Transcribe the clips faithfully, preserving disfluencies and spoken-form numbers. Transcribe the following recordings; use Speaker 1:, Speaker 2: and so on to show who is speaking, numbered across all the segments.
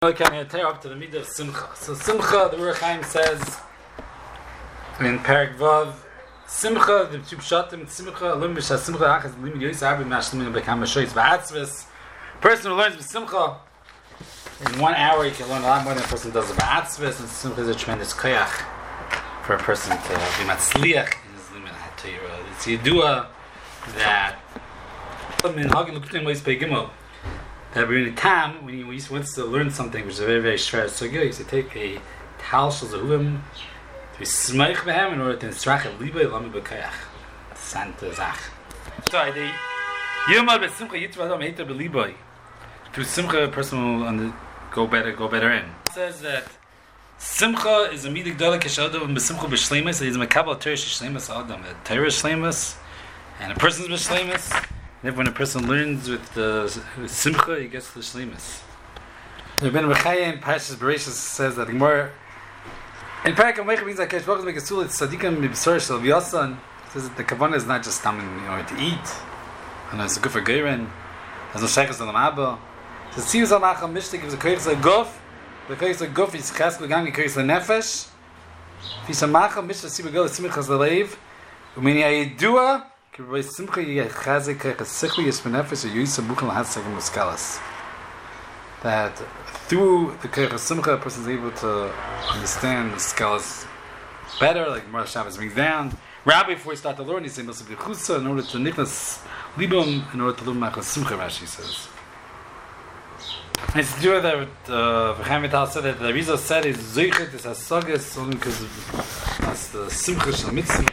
Speaker 1: Okay, I'm going to tear up to the middle of Simcha. So Simcha, the Ruach Chaim says in Perek Vav, Simcha, the two pshatim, Simcha, Lim B'Shas Simcha, Achaz Lim Yoyis Arbi Mashlim B'Kam Shoyis V'Atzvis. Person who learns with Simcha, in one hour you can learn a lot more than a person does V'Atzvis, and Simcha is a tremendous koyach for a person to be matzliach in his limit HaTorah. It's Yedua that in Hagin L'Kutim Mois Pei Gimel, that we're in a time when you want to learn something which is very, very shver, so good, you used to take a tal shel zehuvim to smeich behem in order to instruct a libay lami b'kayach. Santa zach. So, the yomad b'simcha yitzvah adam heiter b'libay. Through simcha, a person will under, go better, go better in. It says that simcha is a midik dala k'shadam b'simcha b'shleimus, so he's a makabal Torah shleimus adam. A Torah shleimus, and a person's b'shleimus. And when a person learns with the with simcha, he gets the shleimus. The Ben Bechaya in Parshas Bereshis says that the Gemara in Perek Hameicha means that Kadosh Baruch Hu make a sul it's tzadikim mibsor shel v'yasan. Says that the kavanah is not just coming, you know, to eat, and it's good for geirin. There's no sheikhs on the mabba. So see who's on Acham Mishtik gives a koyach guf. The koyach guf is chesed l'gam koyach nefesh. If he's a macham mishtik see begol simchas l'leiv. Umini ayidua. Simcha yichazik kechasichli yisbenefesh yuyisa buchel hasegim muskalas. That through the kech simcha, a person is able to understand the skalas better, like Mar Shabbos brings down. Rabbi, before he start to learn, he says must be chusa in order to nichnas libum, in order to learn machas simcha. Rashi says. And it's true that V'chaim Vital said that the Rizal said is zeichet is hasagas only because that's the simcha shel mitzvah.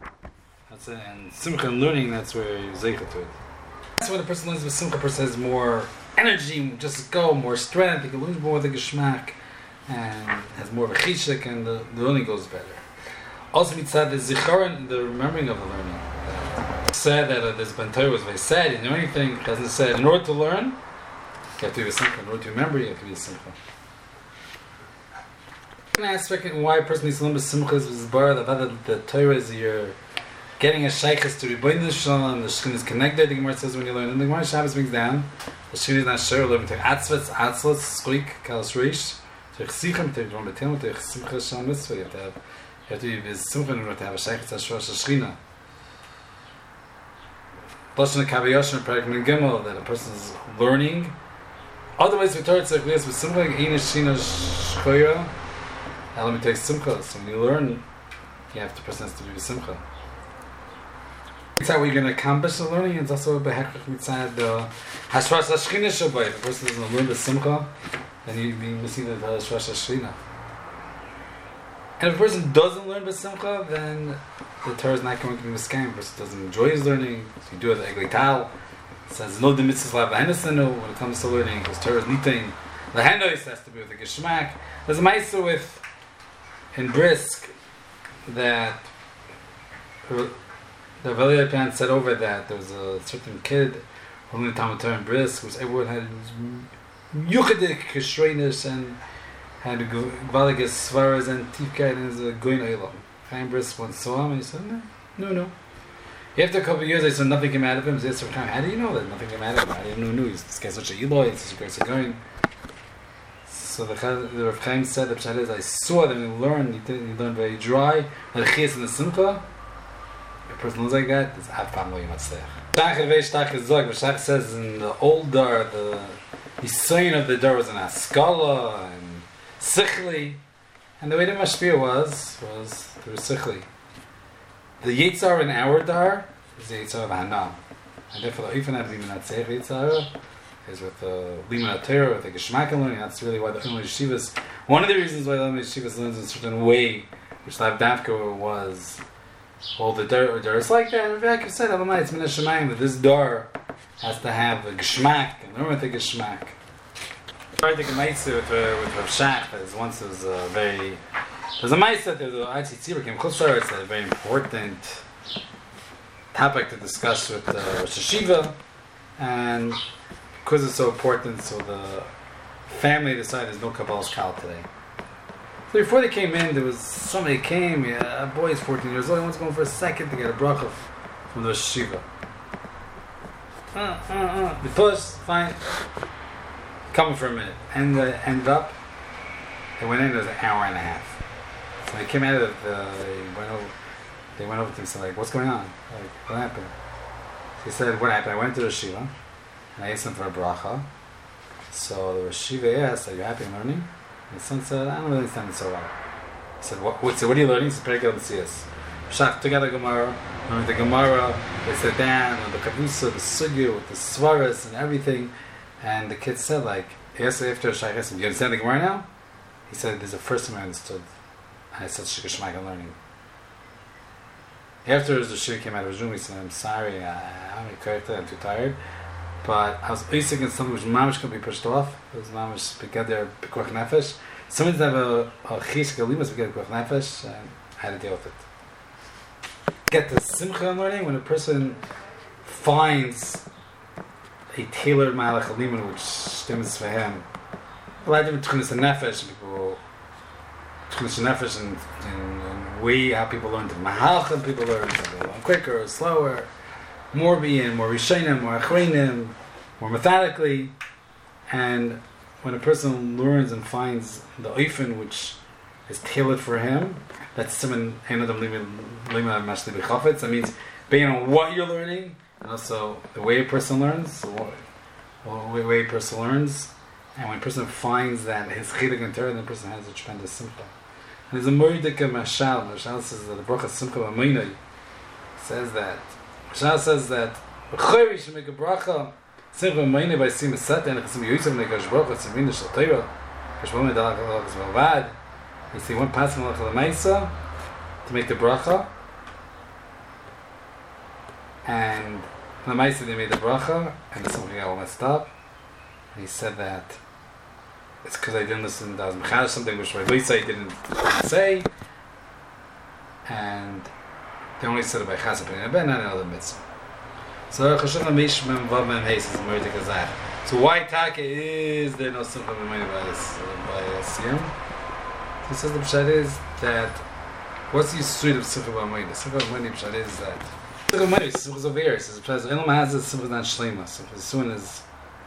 Speaker 1: And simcha and learning, that's where you zeicha to it. That's when a person learns with simcha, a person has more energy, just go, more strength, he can learn more of the geschmack, and has more of a chishik, and the, the learning goes better. Also, mitzad the zicharon, the remembering of the learning. Uh, said that uh, this Ben Torah was very sad, you know anything, it hasn't said, in order to learn, you have to be a simcha, in order to remember, you have to be a simcha. An aspect in why a person needs to learn with simcha is bar, that the Torah is your getting a shaykhs to Rebbeinu Shalom, the Shekhinah is connected, the Gemara says when you learn. And the Gemara Shabbos brings down, the Shekhinah is not sure, learn to Atzvitz, Atzlitz, Squeak, Kalas Reish, to Chsichim, to Ron Betel, to Chsimcha Shalom Mitzvah. You have to have, you have to be with Simcha in order to have a shaykhs as Rosh Shekhinah. Lashon HaKaviyashim, Perek Min Gimel, that a person is learning. Otherwise, we Torah Tzach Lias with Simcha, Ein Shechina Shchoya, and let me take Simcha. So when you learn, you have to, person has to be with Simcha. It's how we're going to accomplish the learning. It's also a behekach mitzad the hashras hashchina shabbai. If a person doesn't learn the simcha, then he'd be missing the hashras hashchina. And if a person doesn't learn the simcha, then the Torah is not going to be miskayim. If a person doesn't enjoy his learning, so you do it the egli tal. It says no the mitzvahs lav lahenasenu when it comes to learning, because Torah is nitain. The handois has to be with the geshmak. There's a ma'aser with in Brisk that the Veli Apian said over that there was a certain kid who learned Talmud Torah in Brisk, which everyone had yuchadik kishreinis and had gvaligas svaras and tifkat and is a goyin olam. Chaim Brisk once saw him and he said, no, no, no. After a couple of years, they said nothing came out of him. He said, how do you know that nothing came out of him? I didn't know. This guy's such a Eloi, he's such a great Segoyin. So the, the Rav Chaim said, the Pshat is, I saw that when he learned, he, did, he learned very dry, the Chias and the Simcha. A person looks like that, it's Av Pam Lo Yimatzlech. Shach Revei Shtach Zog, Shach says in the old Dar, the Yisayin of the Dar was an Askala and Sichli. And the way the Mashpia was, was through Sichli. The Yitzhar in our Dar is the Yitzhar of Hana. And therefore the Oifen of Liman HaTzeich Yitzhar is with the Liman HaTorah, with the Geshmak learning. That's really why the Ilmei Yeshivas, one of the reasons why the Ilmei Yeshivas learns in a certain way, which Lav Dafka was, well, the door, door is like that. Rebecca said, Elamai, it's Min HaShemayim, that this door has to have a Geshmak, and learn with the Geshmak. I think a Maitse with, uh, with Rav Shach, that once was a very, there's a Maitse that there's a Aitzi Tzibur came Chutzar, it's a very important topic to discuss with uh, Rosh Hashiva, and because it's so important, so the family decided there's no Kabbalah's Kal today. So before they came in, there was somebody came, yeah, a boy is fourteen years old, he wants to go for a second to get a bracha from the Rosh Hashiva. Uh, uh, uh. They pushed, fine. coming for a minute. And uh, ended up, they went in, it was an hour and a half. So they came out of the, they went over, they went over to him and said, like, what's going on? Like, what happened? He said, what happened? I went to the Shiva, and I asked him for a bracha. So the Rosh Yeshiva asked, are you happy in learning? And the son said, I don't really understand it so well. He said, what, what, so what are you learning? He said, Perek Yotzias. Shach took out the Gemara, learned the Gemara, they sat down, and the Kavusa, the Sugya, with the Svaras and everything. And the kid said, like, he asked after Shach asked him, do you understand the Gemara now? He said, this is the first time I understood. And I said, Shikashmaik, I'm learning. After the Shir came out of his room, he said, I'm sorry, I, I'm corrected, I'm too tired. But I was basic in something which mamish could be pushed off. It was mamish begeder pikuach nefesh. Sometimes have a a chish galimas begeder pikuach nefesh, and I had to deal with it. Get the simcha in learning when a person finds a tailored malach aliman which stems for him. A lot of different tchunas and nefesh. People tchunas and nefesh and, and, and way how people learn to mahalchim. People learn to learn quicker or slower. More being, more rishonim, more achreinim, more methodically. And when a person learns and finds the oifen which is tailored for him, that's someone that means based on what you're learning, and also the way a person learns, the way a person learns, and when a person finds that his chidduch and Torah, then the person has a tremendous simcha. And there's a moridika mashal. Mashal says that the bracha simcha b'maynai says that. Mashal says that B'chayri should make a bracha simcha b'maynai by sim esat and chasim yosef negash bracha simina shel Torah kashbom edalach alach zvalvad. You see one passing alach l'maisa to make the bracha, and l'maisa they made the bracha, and something got all messed up. And he said that it's because I didn't listen to Mechadish, something which my Lisa didn't say, and they only said it by Chassid and Ben, not another mitzvah. So Chashuv Mish Mem Vav Mem Heis is a Meridik Azar. So why Taka is there no simcha b'mayne by by Siyam? He says the pshat is that what's the street of simcha b'mayne? Simcha b'mayne pshat is that simcha b'mayne is simcha of ears. The pshat is Elam has a simcha not shlema. Simcha soon is.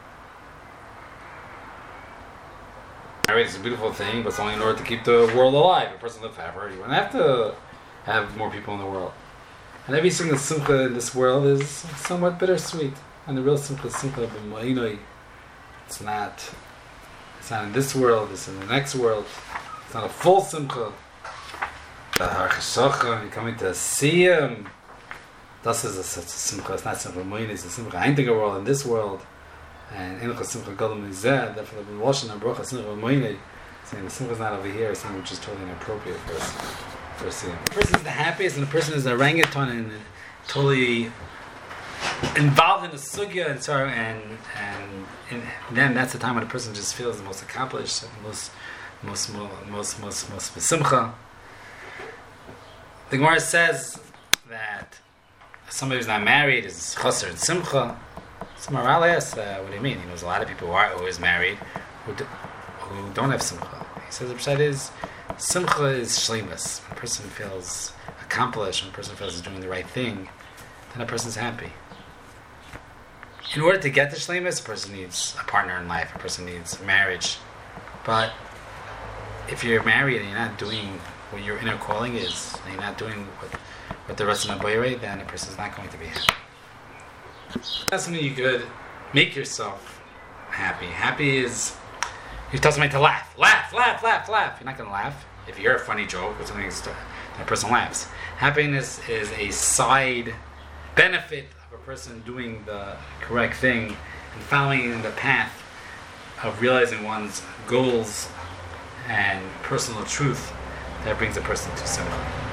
Speaker 1: Marriage is a beautiful thing, but it's only in order to keep the world alive. A person live forever. You don't have to have more people in the world. And every single simcha in this world is somewhat bittersweet. And the real simcha is simcha b'ma'inoi. It's not. It's not in this world. It's in the next world. It's not a full simcha. The har cheshocha, you're coming to see him. Das is a such a simcha. It's not simcha b'ma'inoi. It's a simcha eintiger world in this world. And in the simcha gadol mizeh, therefore the washing and bracha simcha b'ma'inoi, saying the simcha is not over here, something which is totally inappropriate for us. For us. The person is the happiest, and the person is a orangutan and totally involved in the sugya and so and and and then that's the time when a person just feels the most accomplished, and most most most most most simcha. The Gemara says that somebody who's not married is chaser and simcha. So Maral asks, uh, what do you mean? He knows a lot of people who are who is married who, do, who don't have simcha. He says the pshat is simcha is shleimus. When a person feels accomplished, when a person feels he's doing the right thing, then a person's happy. In order to get to shleimus, a person needs a partner in life. A person needs marriage. But if you're married and you're not doing what your inner calling is, and you're not doing what what the rest of the boyre, then a person's not going to be happy. That's something you could make yourself happy. Happy is you tell somebody to laugh, laugh, laugh, laugh, laugh. You're not going to laugh if you hear a funny joke or something. That person laughs. Happiness is a side benefit of a person doing the correct thing and following the path of realizing one's goals and personal truth that brings a person to simcha.